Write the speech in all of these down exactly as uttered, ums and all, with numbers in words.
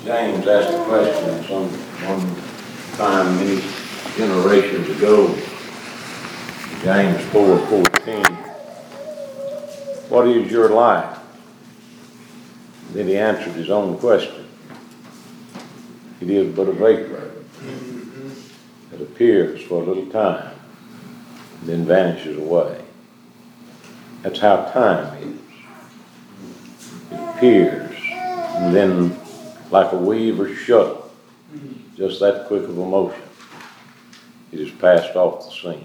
James asked a question some one time many generations ago. James four fourteen. What is your life? Then he answered his own question. It is but a vapor that appears for a little time and then vanishes away. That's how time is. It appears and then, like a weaver's shuttle, just that quick of a motion, it is passed off the scene.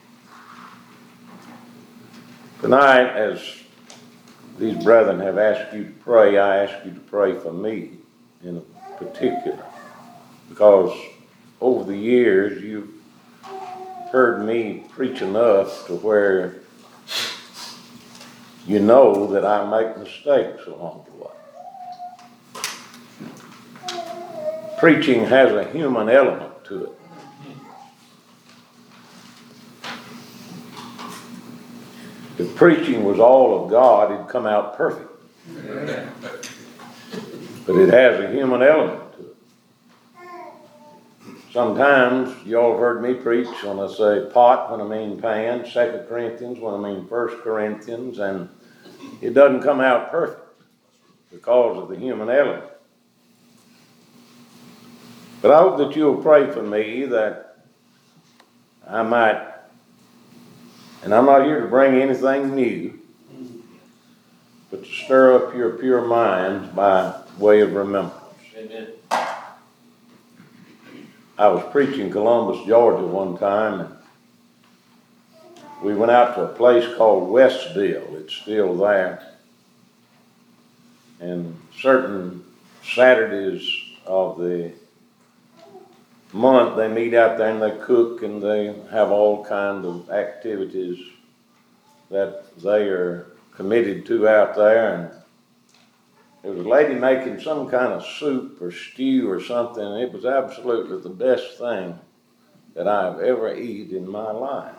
Tonight, as these brethren have asked you to pray, I ask you to pray for me in particular, because over the years you've heard me preach enough to where you know that I make mistakes along the way. Preaching has a human element to it. If preaching was all of God, it'd come out perfect. But it has a human element to it. Sometimes y'all have heard me preach when I say pot when I mean pan, Second Corinthians when I mean First Corinthians, and it doesn't come out perfect because of the human element. But I hope that you'll pray for me that I might, and I'm not here to bring anything new, but to stir up your pure minds by way of remembrance. Amen. I was preaching Columbus, Georgia one time, and we went out to a place called Westville. It's still there. And certain Saturdays of the month, they meet out there and they cook and they have all kinds of activities that they are committed to out there. And there was a lady making some kind of soup or stew or something, and it was absolutely the best thing that I've ever eaten in my life.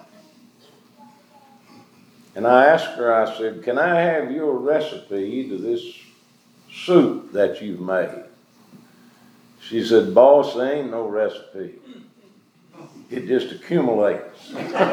And I asked her, I said, can I have your recipe to this soup that you've made? She said, boss, there ain't no recipe. It just accumulates.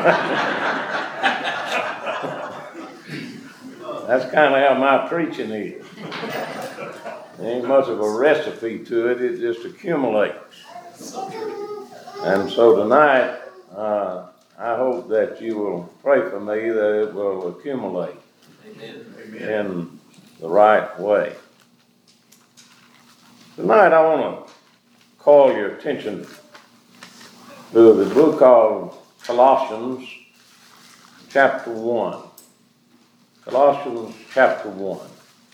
That's kind of how my preaching is. There ain't much of a recipe to it, it just accumulates. And so tonight, uh, I hope that you will pray for me that it will accumulate Amen. In the right way. Tonight I want to call your attention to the book of Colossians, chapter one. Colossians, chapter one.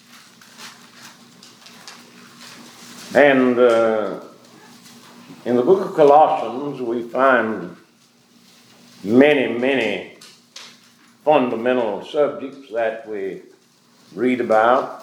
And uh, in the book of Colossians, we find many, many fundamental subjects that we read about.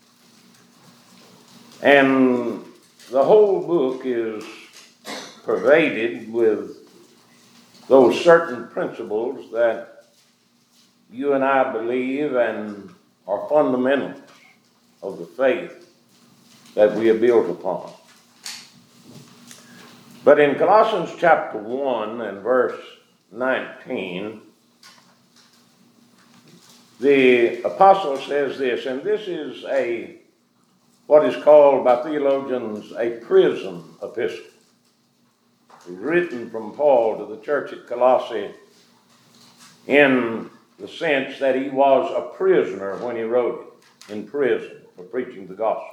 And the whole book is pervaded with those certain principles that you and I believe and are fundamentals of the faith that we are built upon. But in Colossians chapter one and verse nineteen, the apostle says this, and this is a what is called by theologians a prison epistle. It's written from Paul to the church at Colossae in the sense that he was a prisoner when he wrote it, in prison for preaching the gospel.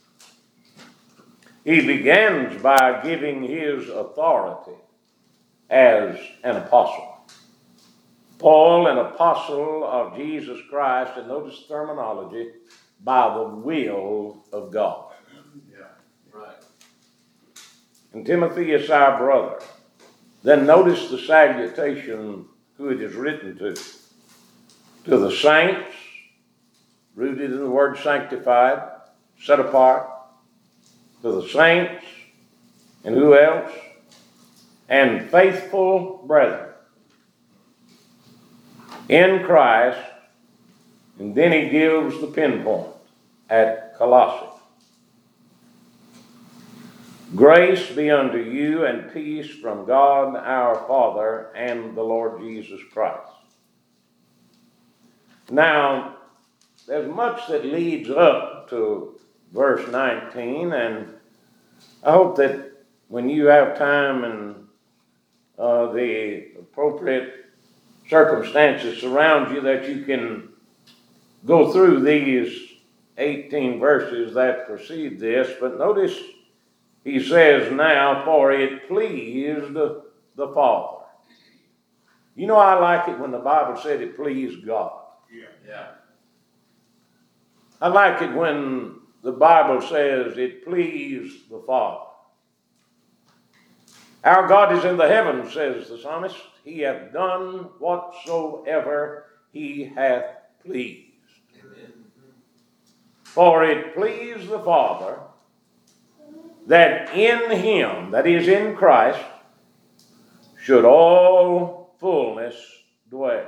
He begins by giving his authority as an apostle. Paul, an apostle of Jesus Christ, and notice the terminology, by the will of God. Yeah, right. And Timothy is our brother. Then notice the salutation who it is written to. To the saints, rooted in the word sanctified, set apart. To the saints, and who else? And faithful brethren in Christ. And then he gives the pinpoint at Colossae. Grace be unto you and peace from God our Father and the Lord Jesus Christ. Now, there's much that leads up to verse nineteen, and I hope that when you have time and uh, the appropriate circumstances surround you, that you can go through these eighteen verses that precede this. But notice he says now, for it pleased the Father. You know, I like it when the Bible said it pleased God. Yeah. Yeah. I like it when the Bible says it pleased the Father. Our God is in the heavens, says the psalmist. He hath done whatsoever he hath pleased. Amen. For it pleased the Father that in him, that is in Christ, should all fullness dwell.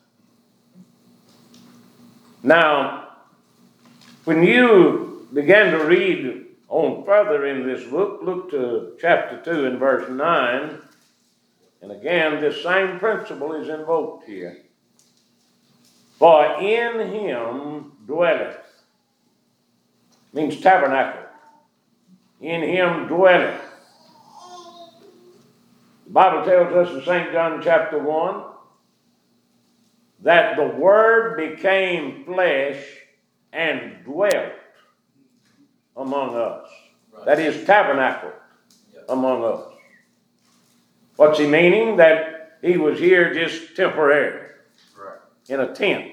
Now, when you begin to read on further in this book, look to chapter two and verse nine, and again this same principle is invoked here. For in him dwelleth, means tabernacle. In him dwelleth. The Bible tells us in Saint John chapter one that the Word became flesh and dwelt among us. Right. That is, tabernacle yep. among us. What's he meaning? That he was here just temporary, right. in a tent.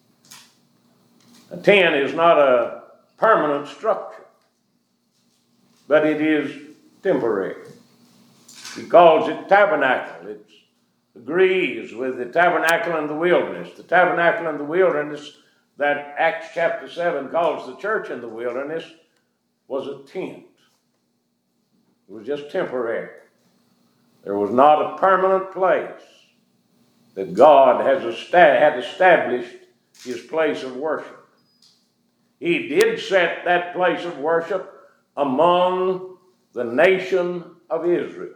A tent is not a permanent structure, but it is temporary. He calls it tabernacle. It agrees with the tabernacle in the wilderness. The tabernacle in the wilderness that Acts chapter seven calls the church in the wilderness was a tent. It was just temporary. There was not a permanent place that God has esta- had established his place of worship. He did set that place of worship among the nation of Israel.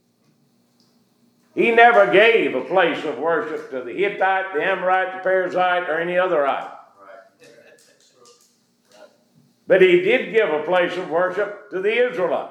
He never gave a place of worship to the Hittite, the Amorite, the Perizzite, or any other idol. But he did give a place of worship to the Israelites,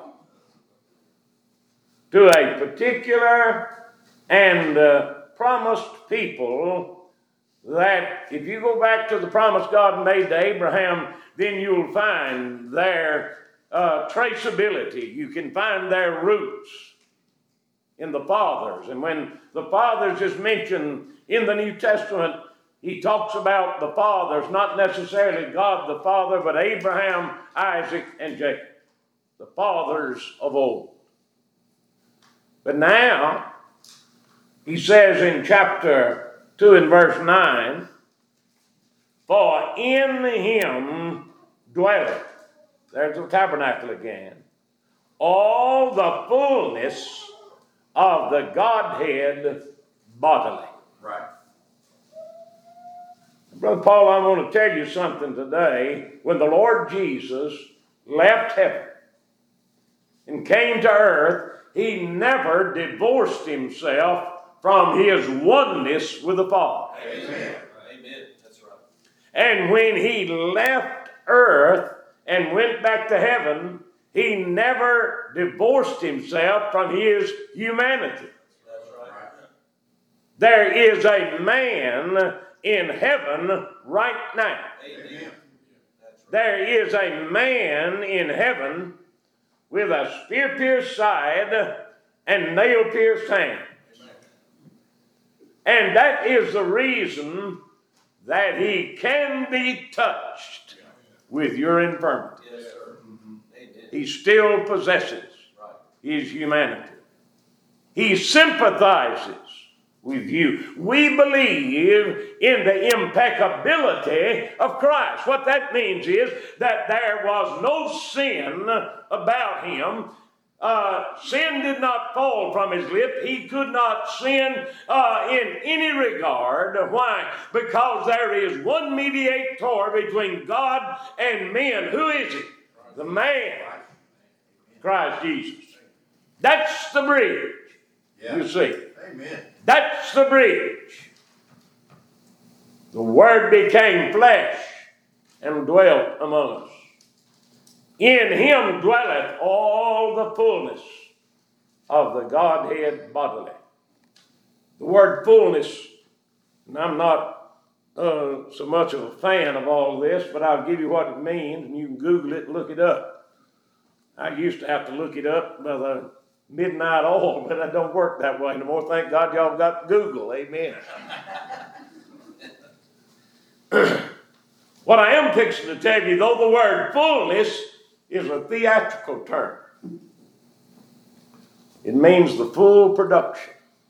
to a particular and uh, promised people that if you go back to the promise God made to Abraham, then you'll find their uh, traceability. You can find their roots in the fathers. And when the fathers is mentioned in the New Testament, he talks about the fathers, not necessarily God the Father, but Abraham, Isaac, and Jacob, the fathers of old. But now, he says in chapter two and verse nine, for in him dwelleth, there's the tabernacle again, all the fullness of the Godhead bodily. Right. Brother Paul, I want to tell you something today. When the Lord Jesus left heaven and came to earth, he never divorced himself from his oneness with the Father. Amen. Amen. That's right. And when he left earth and went back to heaven, he never divorced himself from his humanity. That's right. There is a man in heaven right now. Amen. That's right. There is a man in heaven with a spear-pierced side and nail-pierced hand. Amen. And that is the reason that he can be touched with your infirmity. Yes, sir. Mm-hmm. He still possesses right. his humanity. He sympathizes with you. We believe in the impeccability of Christ. What that means is that there was no sin about him. Uh, sin did not fall from his lip. He could not sin uh, in any regard. Why? Because there is one mediator between God and men. Who is he? The man. Christ Jesus. That's the bridge, Yeah. you see. Amen. That's the bridge. The Word became flesh and dwelt among us. In him dwelleth all the fullness of the Godhead bodily. The word fullness, and I'm not uh, so much of a fan of all this, but I'll give you what it means, and you can Google it and look it up. I used to have to look it up by the midnight oil, but I don't work that way anymore. Thank God y'all got Google. Amen. What I am fixing to tell you, though the word fullness is a theatrical term, it means the full production.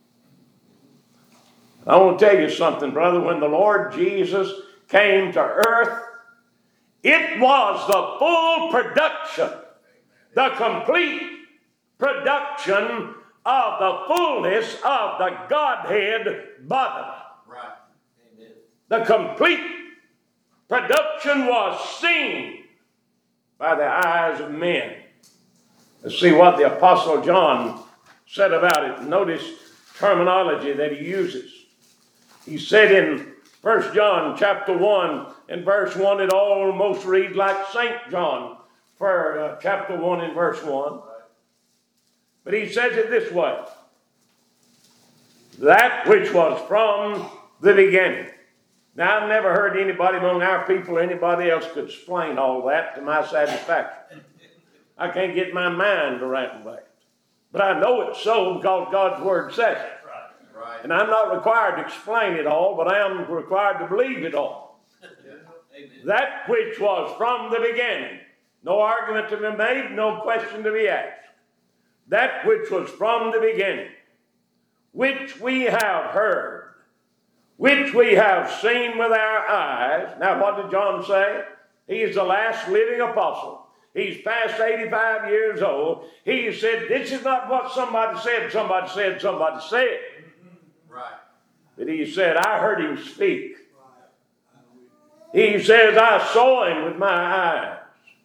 I want to tell you something, brother. When the Lord Jesus came to earth, it was the full production, the complete production of the fullness of the Godhead bodily. Right. Amen. The complete production was seen by the eyes of men. Let's see what the Apostle John said about it. Notice terminology that he uses. He said in First John chapter one and verse one, it almost reads like Saint John for uh, chapter one and verse one. But he says it this way: that which was from the beginning. Now, I've never heard anybody among our people or anybody else could explain all that to my satisfaction. I can't get my mind around that. But I know it's so because God's Word says it. Right. And I'm not required to explain it all, but I am required to believe it all. Amen. That which was from the beginning. No argument to be made, no question to be asked. That which was from the beginning, which we have heard, which we have seen with our eyes. Now, what did John say? He is the last living apostle. He's past eighty-five years old. He said, this is not what somebody said, somebody said, somebody said. Right. But he said, I heard him speak. He says, I saw him with my eyes.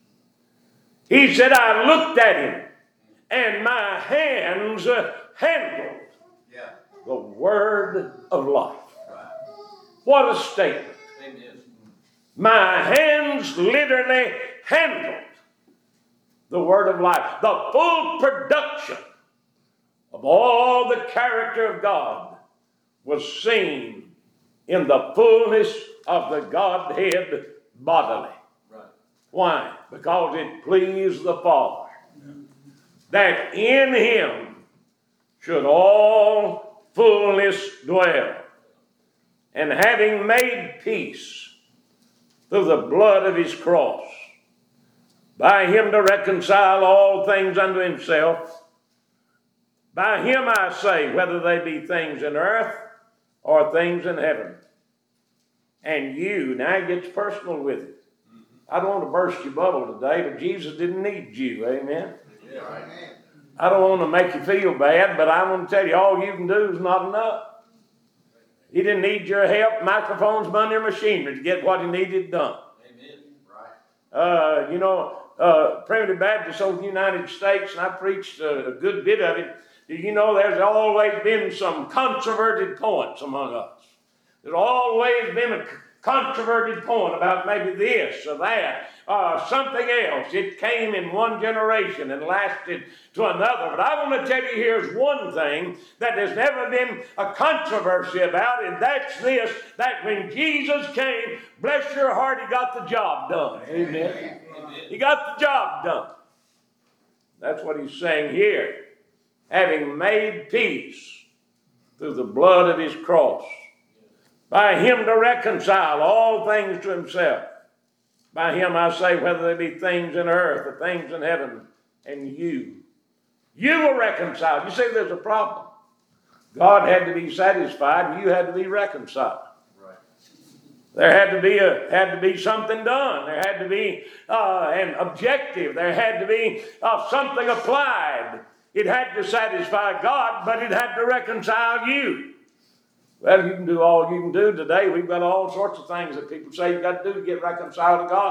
He said, I looked at him, and my hands handled Yeah. the word of life. Right. What a statement. Amen. My hands literally handled the word of life. The full production of all the character of God was seen in the fullness of the Godhead bodily. Right. Why? Because it pleased the Father that in him should all fullness dwell. And having made peace through the blood of his cross, by him to reconcile all things unto himself, by him I say, whether they be things in earth or things in heaven. And you, now it gets personal with it. I don't want to burst your bubble today, but Jesus didn't need you, amen? Yeah. Right. I don't want to make you feel bad, but I want to tell you, all you can do is not enough. He didn't need your help, microphones, money, or machinery to get what he needed done. Amen. Right. Uh, you know, uh, Primitive Baptist over the United States, and I preached a, a good bit of it. Do you know there's always been some controverted points among us? There's always been a controverted point about maybe this or that, or something else. It came in one generation and lasted to another. But I want to tell you, here's one thing that there's never been a controversy about, and that's this, that when Jesus came, bless your heart, he got the job done. Amen. Amen. He got the job done. That's what he's saying here. Having made peace through the blood of his cross, by him to reconcile all things to himself. By him I say, whether they be things in earth or things in heaven, and you. You were reconciled. You see, there's a problem. God had to be satisfied, and you had to be reconciled. Right. There had to be a had to be something done. There had to be uh, an objective. There had to be uh, something applied. It had to satisfy God, but it had to reconcile you. Well, you can do all you can do today. We've got all sorts of things that people say you've got to do to get reconciled to God.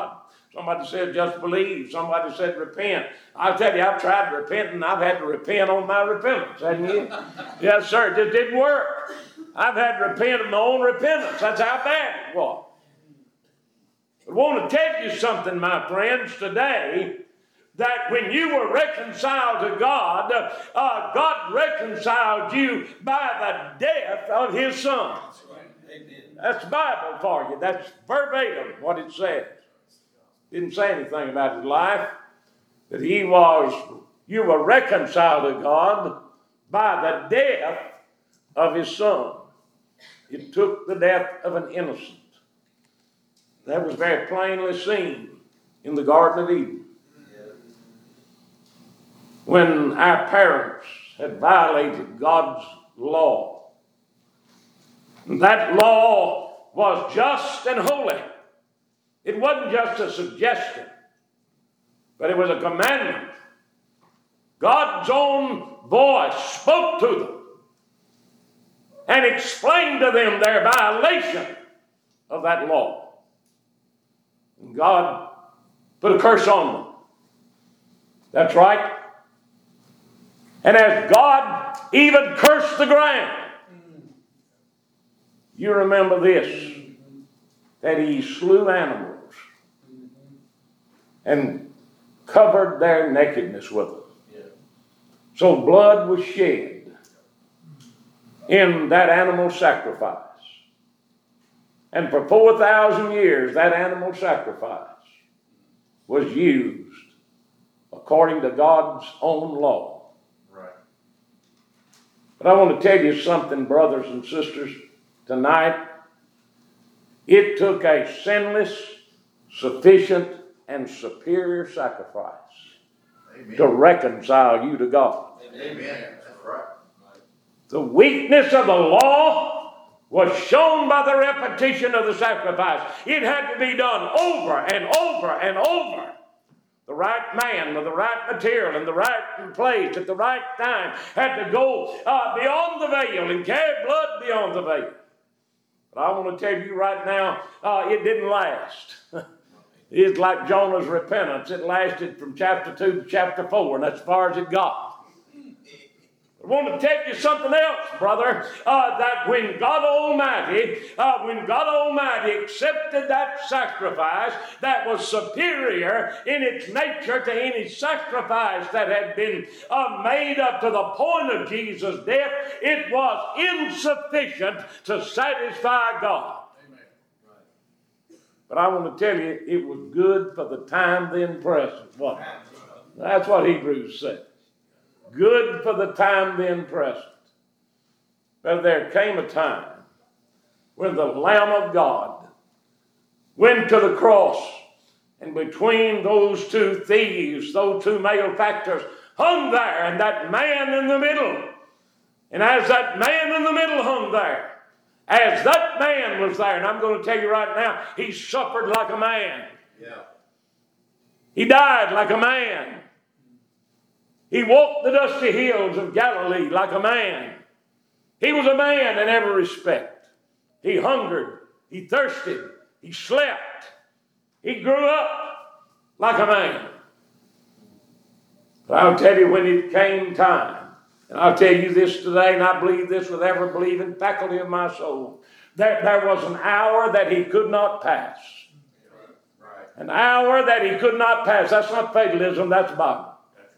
Somebody said just believe. Somebody said repent. I'll tell you, I've tried to repent and I've had to repent on my repentance, haven't you? Yes, sir. It just didn't work. I've had to repent of my own repentance. That's how bad it was. I want to tell you something, my friends, today, that when you were reconciled to God, uh, God reconciled you by the death of His Son. That's Bible for you. That's verbatim what it says. Didn't say anything about his life. That he was, you were reconciled to God by the death of His Son. It took the death of an innocent. That was very plainly seen in the Garden of Eden. When our parents had violated God's law. That law was just and holy. It wasn't just a suggestion, but it was a commandment. God's own voice spoke to them and explained to them their violation of that law. And God put a curse on them. That's right. And as God even cursed the ground, you remember this, that He slew animals and covered their nakedness with them. Yeah. So blood was shed in that animal sacrifice. And for four thousand years, that animal sacrifice was used according to God's own law. Right. But I want to tell you something, brothers and sisters, tonight. It took a sinless, sufficient, and superior sacrifice Amen. To reconcile you to God. Amen. That's right. The weakness of the law was shown by the repetition of the sacrifice. It had to be done over and over and over. The right man with the right material in the right place at the right time had to go uh, beyond the veil and carry blood beyond the veil. But I want to tell you right now, uh, it didn't last. It's like Jonah's repentance. It lasted from chapter two to chapter four, and that's as far as it got. I want to tell you something else, brother, uh, that when God Almighty, uh, when God Almighty accepted that sacrifice that was superior in its nature to any sacrifice that had been uh, made up to the point of Jesus' death, it was insufficient to satisfy God. Amen. Right. But I want to tell you, it was good for the time then present. What? That's what Hebrews said. Good for the time then present. But there came a time when the Lamb of God went to the cross, and between those two thieves, those two malefactors, hung there, and that man in the middle. And as that man in the middle hung there, as that man was there, and I'm going to tell you right now, he suffered like a man. Yeah. He died like a man. He walked the dusty hills of Galilee like a man. He was a man in every respect. He hungered. He thirsted. He slept. He grew up like a man. But I'll tell you, when it came time, and I'll tell you this today, and I believe this with every believing faculty of my soul, that there was an hour that he could not pass. Right. An hour that he could not pass. That's not fatalism, that's Bible.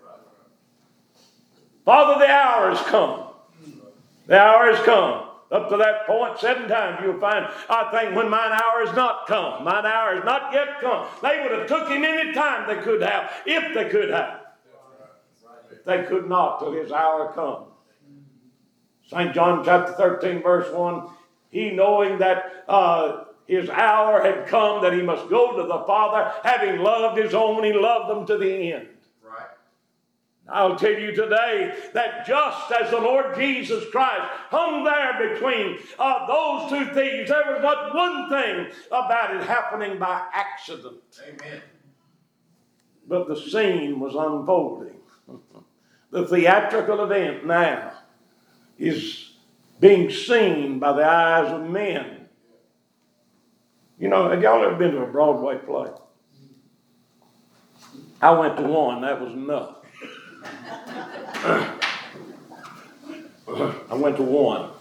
Father, the hour has come. The hour has come. Up to that point, seven times you'll find, I think, when mine hour has not come. Mine hour has not yet come. They would have took him any time they could have, if they could have. If they could not till his hour come. Saint John chapter thirteen, verse one, he knowing that uh, his hour had come, that he must go to the Father, having loved his own, he loved them to the end. I'll tell you today that just as the Lord Jesus Christ hung there between uh, those two thieves, there was not one thing about it happening by accident. Amen. But the scene was unfolding. The theatrical event now is being seen by the eyes of men. You know, have y'all ever been to a Broadway play? I went to one. That was enough. I went to one.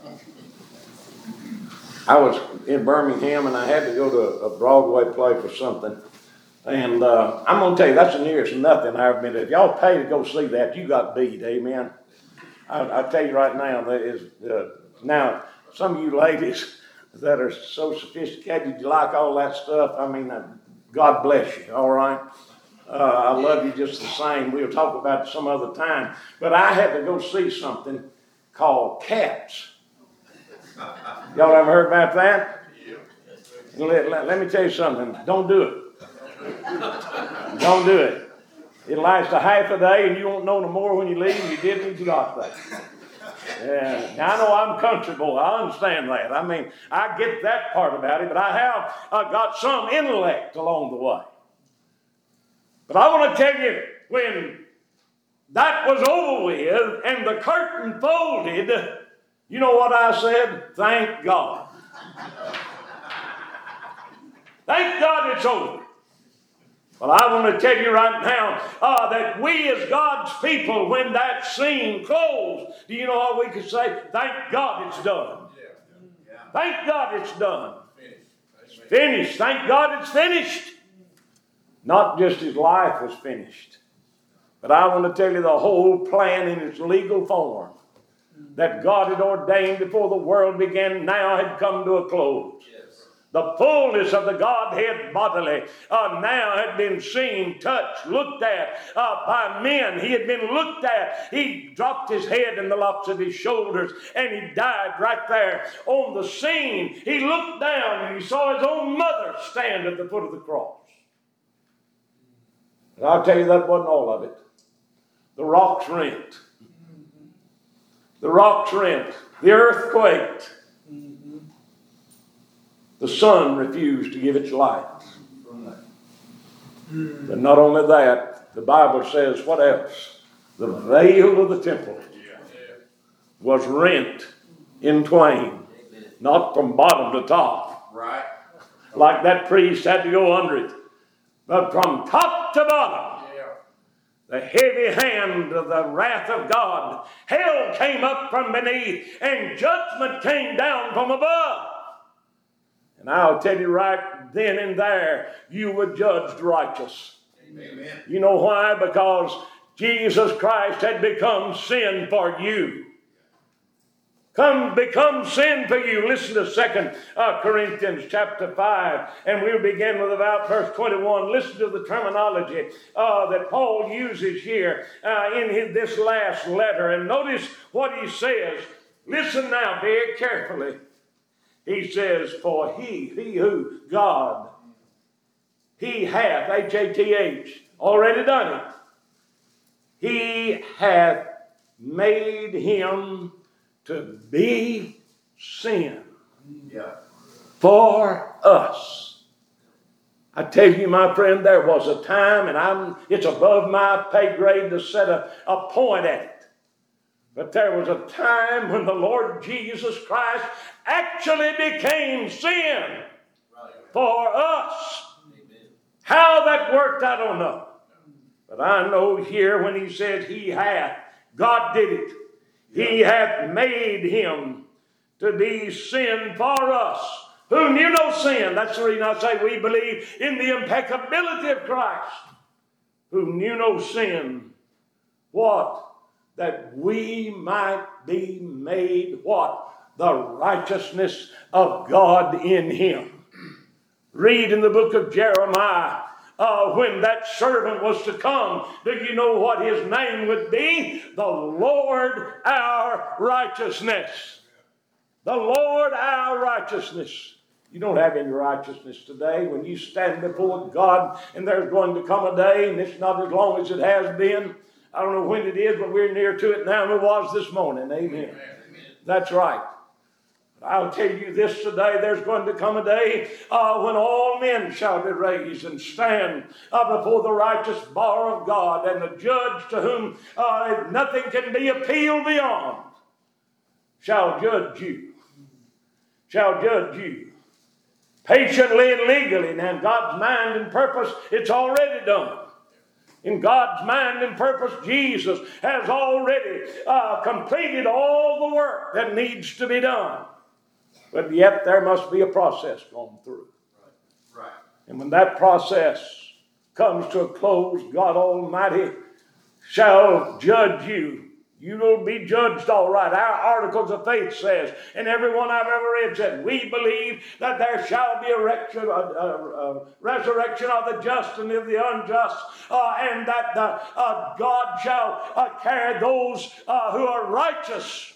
I was in Birmingham and I had to go to a Broadway play for something. And uh, I'm going to tell you, that's the nearest nothing I've ever been to. If y'all pay to go see that, you got beat, amen. I, I tell you right now, that is, uh, now, some of you ladies that are so sophisticated, you like all that stuff, I mean, uh, God bless you, all right? Uh, I love you just the same. We'll talk about it some other time. But I had to go see something called Cats. Y'all ever heard about that? Let, let, let me tell you something. Don't do it. Don't do it. It'll last a half a day and you won't know no more when you leave than you did when you got there. Yeah. Now, I know I'm country boy. I understand that. I mean, I get that part about it, but I have uh, got some intellect along the way. But I want to tell you, when that was over with and the curtain folded, you know what I said? Thank God. Thank God it's over. Well, I want to tell you right now uh, that we as God's people, when that scene closed, do you know what we could say? Thank God it's done. Thank God it's done. It's finished. Thank God it's finished. Not just his life was finished, but I want to tell you the whole plan in its legal form that God had ordained before the world began now had come to a close. The fullness of the Godhead bodily uh, now had been seen, touched, looked at uh, by men. He had been looked at. He dropped his head in the lops of his shoulders and he died right there on the scene. He looked down and he saw his own mother stand at the foot of the cross. And I'll tell you, that wasn't all of it. The rocks rent. The rocks rent. The earth quaked. The sun refused to give its light. But not only that, the Bible says, what else? The veil of the temple was rent in twain. Not from bottom to top. Right. Like that priest had to go under it. But from top to bottom. The heavy hand of the wrath of God. Hell came up from beneath and judgment came down from above. And I'll tell you right then and there, you were judged righteous. Amen. You know why? Because Jesus Christ had become sin for you. Come become sin for you. Listen to Second uh, Corinthians chapter five, and we'll begin with about verse twenty-one. Listen to the terminology uh, that Paul uses here uh, in his, this last letter. And notice what he says. Listen now very carefully. He says, for he, he who? God, he hath, H A T H, already done it. He hath made him to be sin Yeah. for us. I tell you, my friend, there was a time, and I'm, it's above my pay grade to set a, a point at it. But there was a time when the Lord Jesus Christ actually became sin for us. How that worked, I don't know. But I know here when he says he hath, God did it. He hath made him to be sin for us, who knew no sin. That's the reason I say we believe in the impeccability of Christ, who knew no sin. What? That we might be made what? The righteousness of God in him. Read in the book of Jeremiah, uh, when that servant was to come, do you know what his name would be? The Lord our righteousness. The Lord our righteousness. You don't have any righteousness today when you stand before God, and there's going to come a day, and it's not as long as it has been. I don't know when it is, but we're near to it now than it was this morning. Amen. Amen. That's right. But I'll tell you this today, there's going to come a day uh, when all men shall be raised and stand uh, before the righteous bar of God, and the judge to whom uh, nothing can be appealed beyond shall judge you. Shall judge you. Patiently and legally. Now in God's mind and purpose, it's already done. In God's mind and purpose, Jesus has already uh, completed all the work that needs to be done. But yet there must be a process going through. Right. Right. And when that process comes to a close, God Almighty shall judge you. You will be judged all right. Our Articles of Faith says, and everyone I've ever read said, we believe that there shall be a, resurrection, a, a, a resurrection of the just and of the unjust, uh, and that the, uh, God shall uh, carry those uh, who are righteous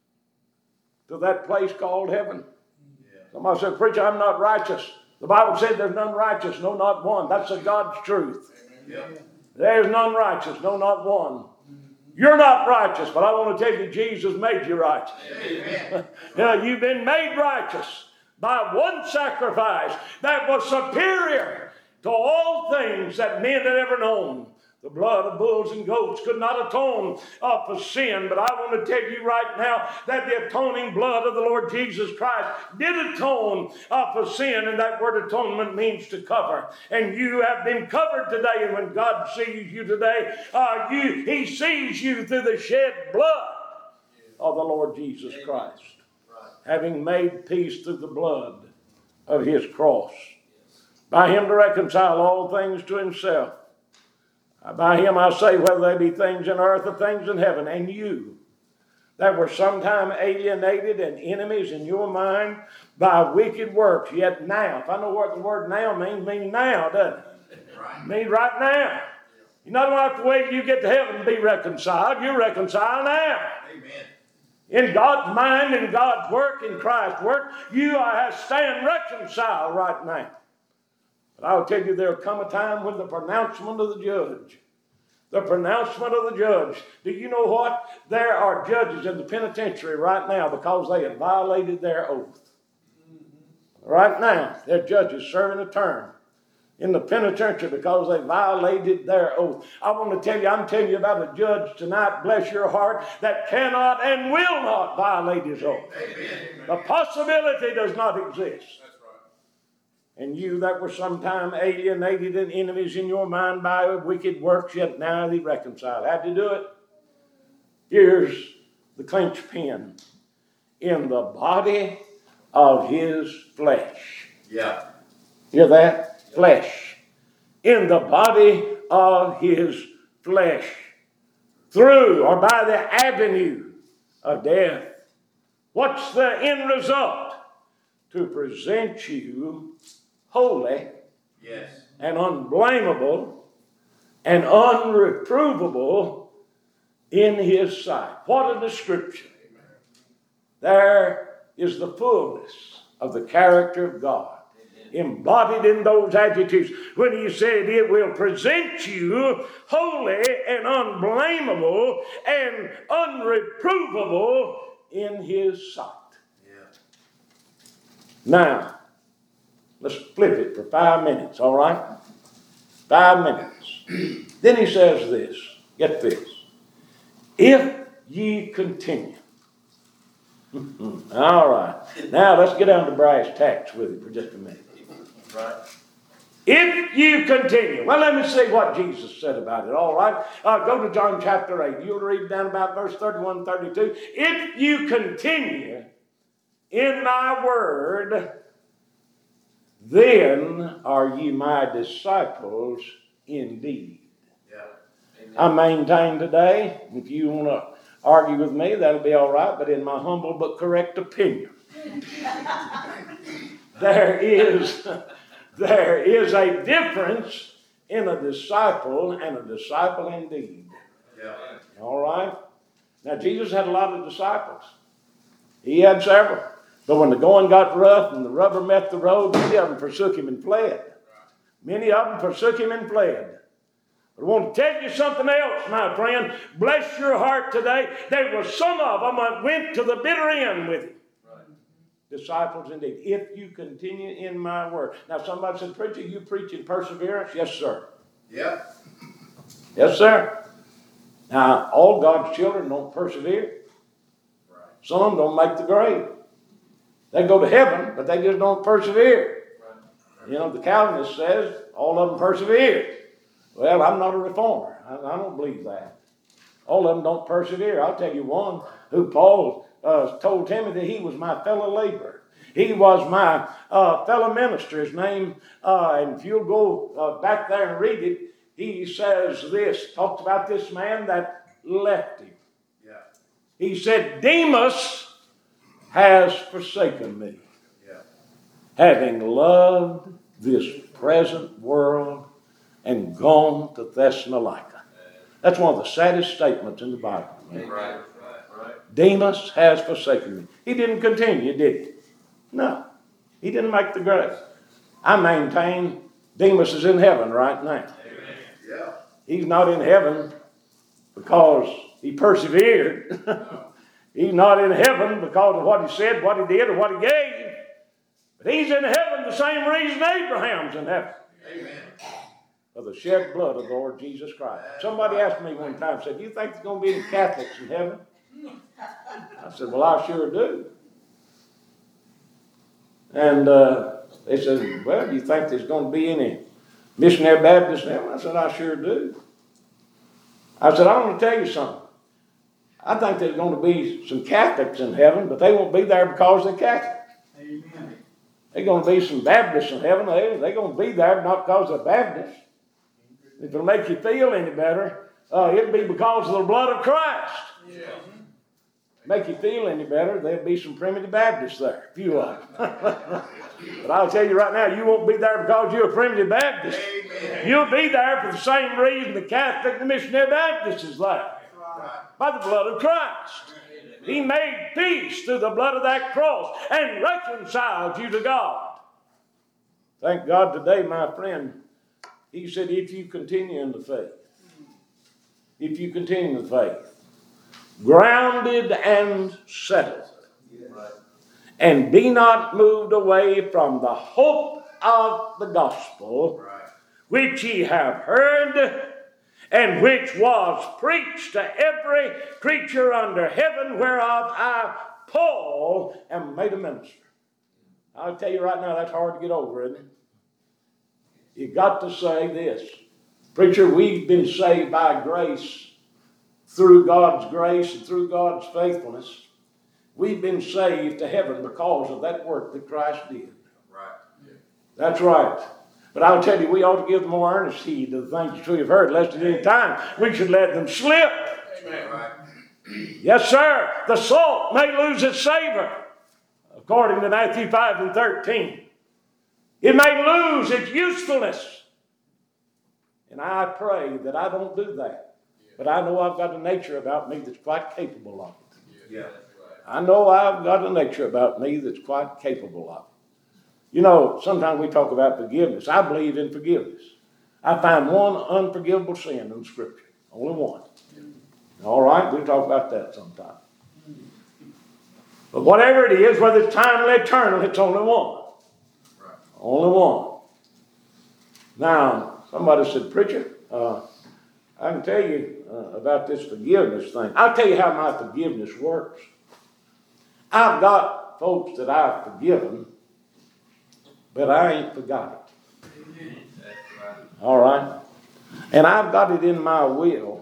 to that place called heaven. Yeah. Somebody said, preacher, I'm not righteous. The Bible said there's none righteous, no, not one. That's the God's truth. Yeah. There's none righteous, no, not one. You're not righteous, but I want to tell you, Jesus made you righteous. Amen. Now, you've been made righteous by one sacrifice that was superior to all things that men had ever known. The blood of bulls and goats could not atone uh, for sin, but I want to tell you right now that the atoning blood of the Lord Jesus Christ did atone uh, for sin, and that word atonement means to cover. And you have been covered today, and when God sees you today, uh, you, He sees you through the shed blood of the Lord Jesus Christ, having made peace through the blood of His cross. By Him to reconcile all things to Himself. By Him I say, whether they be things in earth or things in heaven, and you that were sometime alienated and enemies in your mind by wicked works, yet now, if I know what the word now means, means now, doesn't it? Right. It means right now. You don't have to wait till you get to heaven to be reconciled. You're reconciled now. Amen. In God's mind, in God's work, in Christ's work, you are stand reconciled right now. But I will tell you, there will come a time when the pronouncement of the judge, the pronouncement of the judge, do you know what? There are judges in the penitentiary right now because they have violated their oath. Right now, there are judges serving a term in the penitentiary because they violated their oath. I want to tell you, I'm telling you about a judge tonight, bless your heart, that cannot and will not violate his oath. Amen. The possibility does not exist. And you that were sometime alienated and enemies in your mind by wicked works, yet now thee reconciled. How'd you do it? Here's the clenched pen. In the body of His flesh. Yeah. Hear that? Yeah. Flesh. In the body of His flesh. Through or by the avenue of death. What's the end result? To present you holy, yes, and unblameable and unreprovable in His sight. What a description. Amen. There is the fullness of the character of God. Amen. Embodied in those adjectives when He said it will present you holy and unblameable and unreprovable in His sight. Yeah. Now, let's flip it for five minutes, all right? Five minutes. Then He says this. Get this. If ye continue. All right. Now let's get down to brass tacks with it for just a minute. Right. If you continue. Well, let me see what Jesus said about it, all right? Uh, go to John chapter eight. You'll read down about verse thirty-one, thirty-two. If you continue in my word, then are ye my disciples indeed. Yeah. I maintain today, if you want to argue with me, that'll be all right, but in my humble but correct opinion, there is, there is a difference in a disciple and a disciple indeed. Yeah. All right? Now, Jesus had a lot of disciples. He had several. But when the going got rough and the rubber met the road, many of them forsook Him and fled. Many of them forsook Him and fled. But I want to tell you something else, my friend. Bless your heart today. There were some of them that went to the bitter end with Him. Right. Disciples indeed. If you continue in my word. Now somebody said, preacher, you preach in perseverance? Yes, sir. Yeah. Yes, sir. Now, all God's children don't persevere. Right. Some of them don't make the grade. They go to heaven, but they just don't persevere. Right. You know, the Calvinist says all of them persevere. Well, I'm not a reformer. I, I don't believe that. All of them don't persevere. I'll tell you one who Paul uh, told Timothy he was my fellow laborer. He was my uh, fellow minister. His name, uh, and if you'll go uh, back there and read it, he says this, talks about this man that left him. Yeah. He said, Demas has forsaken me, Yeah. having loved this present world and gone to Thessalonica. That's one of the saddest statements in the Bible. Right, right, right. Demas has forsaken me. He didn't continue, did he? No. He didn't make the grade. I maintain Demas is in heaven right now. Amen. Yeah. He's not in heaven because he persevered. He's not in heaven because of what he said, what he did, or what he gave. But he's in heaven the same reason Abraham's in heaven. Amen. For the shed blood of the Lord Jesus Christ. Somebody asked me one time, said, do you think there's going to be any Catholics in heaven? I said, well, I sure do. And uh, they said, well, do you think there's going to be any missionary Baptists in heaven? I said, I sure do. I said, I want to tell you something. I think there's going to be some Catholics in heaven, but they won't be there because they're Catholic. Amen. There's going to be some Baptists in heaven. They, they're going to be there not because they're Baptists. If it'll make you feel any better, uh, it'll be because of the blood of Christ. Yeah. Make you feel any better, there'll be some primitive Baptists there, a few of them. But I'll tell you right now, you won't be there because you're a primitive Baptist. Amen. You'll be there for the same reason the Catholic and the missionary Baptist is there. Right. By the blood of Christ. He made peace through the blood of that cross and reconciled you to God. Thank God today, my friend, he said, if you continue in the faith, if you continue in the faith, grounded and settled, Right. and be not moved away from the hope of the gospel, Right. which ye have heard, and which was preached to every creature under heaven, whereof I, Paul, am made a minister. I'll tell you right now, that's hard to get over, isn't it? You got to say this. Preacher, we've been saved by grace, through God's grace and through God's faithfulness. We've been saved to heaven because of that work that Christ did. Right. That's right. But I'll tell you, we ought to give more earnest heed to the things that we have heard, lest at any time we should let them slip. Amen. Right. Yes, sir. The salt may lose its savor, according to Matthew five and thirteen. It may lose its usefulness. And I pray that I don't do that. But I know I've got a nature about me that's quite capable of it. Yeah. I know I've got a nature about me that's quite capable of it. You know, sometimes we talk about forgiveness. I believe in forgiveness. I find one unforgivable sin in Scripture. Only one. All right, we'll talk about that sometime. But whatever it is, whether it's time or eternal, it's only one. Right. Only one. Now, somebody said, preacher, uh, I can tell you uh, about this forgiveness thing. I'll tell you how my forgiveness works. I've got folks that I've forgiven, but I ain't forgotten. That's right. All right? And I've got it in my will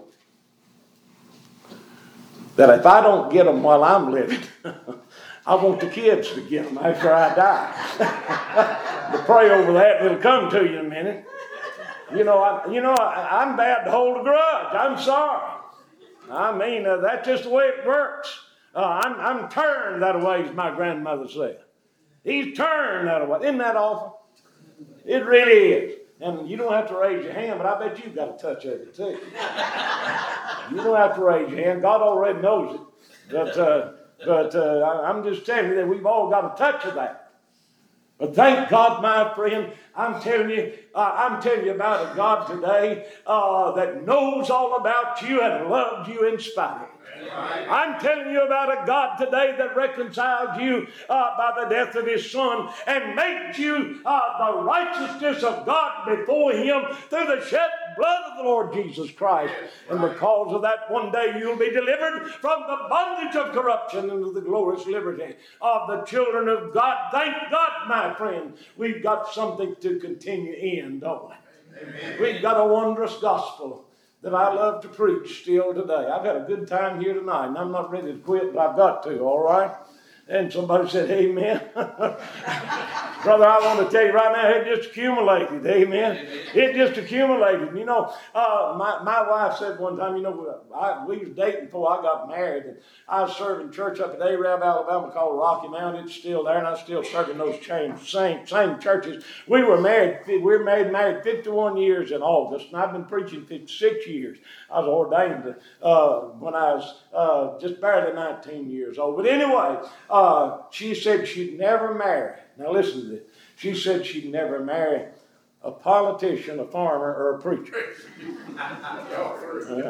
that if I don't get them while I'm living, I want the kids to get them after I die. To pray over that, it'll come to you in a minute. You know, I, you know, I, I'm bad to hold a grudge. I'm sorry. I mean, uh, that's just the way it works. Uh, I'm, I'm turned that way, as my grandmother said. He's turned that way. Isn't that awful? It really is. And you don't have to raise your hand, but I bet you've got a touch of it too. You don't have to raise your hand. God already knows it. But, uh, but uh, I, I'm just telling you that we've all got a touch of that. But thank God, my friend, I'm telling you, uh, I'm telling you about a God today uh, that knows all about you and loves you in spite of it. I'm telling you about a God today that reconciled you uh, by the death of His Son and made you uh, the righteousness of God before Him through the shed blood of the Lord Jesus Christ. And because of that, one day you'll be delivered from the bondage of corruption into the glorious liberty of the children of God. Thank God, my friend, we've got something to continue in, don't we? We've got a wondrous gospel that I love to preach still today. I've had a good time here tonight, and I'm not ready to quit, but I've got to, all right? And somebody said, amen. Brother, I want to tell you right now, it just accumulated, amen. It just accumulated. You know, uh, my, my wife said one time, you know, I, we was dating before I got married, and I was serving church up at Arab, Alabama called Rocky Mount. It's still there, and I'm still serving those same, same, same churches. We were married, we were married, married fifty-one years in August, and I've been preaching fifty-six years. I was ordained uh, when I was uh, just barely nineteen years old. But anyway, uh, she said she'd never marry. Now listen to this. She said she'd never marry a politician, a farmer, or a preacher. Yeah.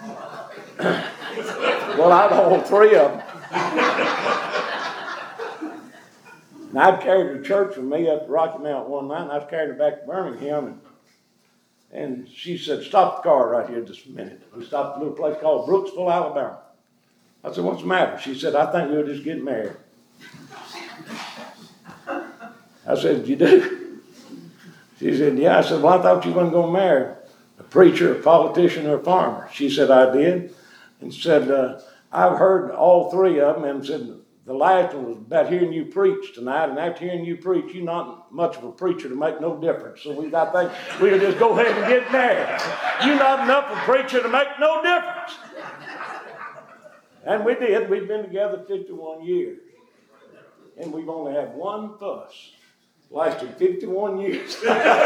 Well, I've all three of them. And I'd carried the church with me up at Rocky Mount one night, and I was carrying her back to Birmingham, and And she said, stop the car right here just a minute. We stopped at a little place called Brooksville, Alabama. I said, what's the matter? She said, I think we'll just get married. I said, you do? She said, yeah. I said, well, I thought you weren't going to marry a preacher, a politician, or a farmer. She said, I did. And said, uh, I've heard all three of them, and said, the last one was about hearing you preach tonight, and after hearing you preach, you're not much of a preacher to make no difference. So we, I think we'll just go ahead and get married. You're not enough of a preacher to make no difference. And we did. We've been together fifty-one years. And we've only had one fuss. Lasted fifty-one years.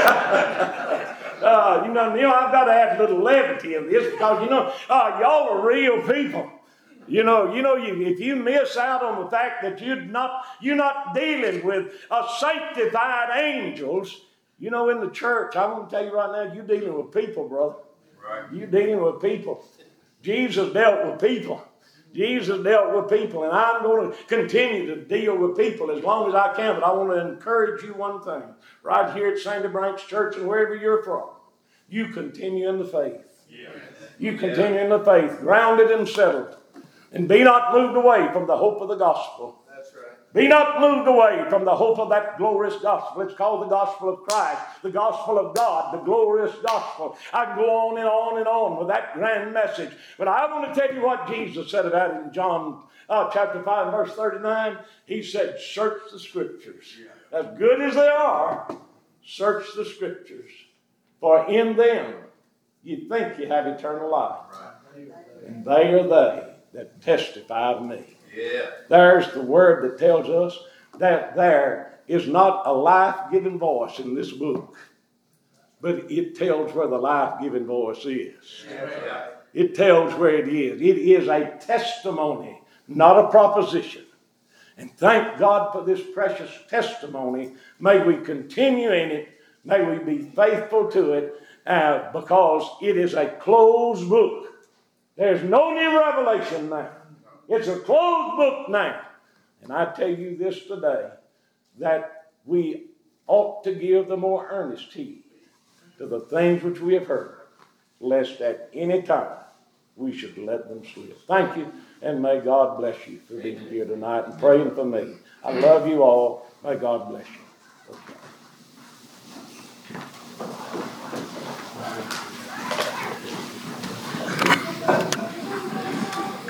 uh, you know, you know, I've got to add a little levity in this because, you know, uh, y'all are real people. You know, you know, you, if you miss out on the fact that you're not, you're not dealing with a sanctified angels, you know, in the church, I'm going to tell you right now, you're dealing with people, brother. Right. You're dealing with people. Jesus dealt with people. Jesus dealt with people, and I'm going to continue to deal with people as long as I can, but I want to encourage you one thing. Right here at Sandy Branch Church and wherever you're from, you continue in the faith. Yeah. You continue in the faith, grounded and settled. And be not moved away from the hope of the gospel. That's right. Be not moved away from the hope of that glorious gospel. It's called the gospel of Christ, the gospel of God, the glorious gospel. I can go on and on and on with that grand message. But I want to tell you what Jesus said about it in John uh, chapter five and verse thirty-nine. He said, search the scriptures. As good as they are, search the scriptures. For in them you think you have eternal life. Right. And they are they that testify of me. Yeah. There's the word that tells us that there is not a life-giving voice in this book, but it tells where the life-giving voice is. Yeah. It tells where it is. It is a testimony, not a proposition. And thank God for this precious testimony. May we continue in it. May we be faithful to it uh, because it is a closed book. There's no new revelation now. It's a closed book now. And I tell you this today, that we ought to give the more earnest heed to the things which we have heard, lest at any time we should let them slip. Thank you, and may God bless you for being here tonight and praying for me. I love you all. May God bless you.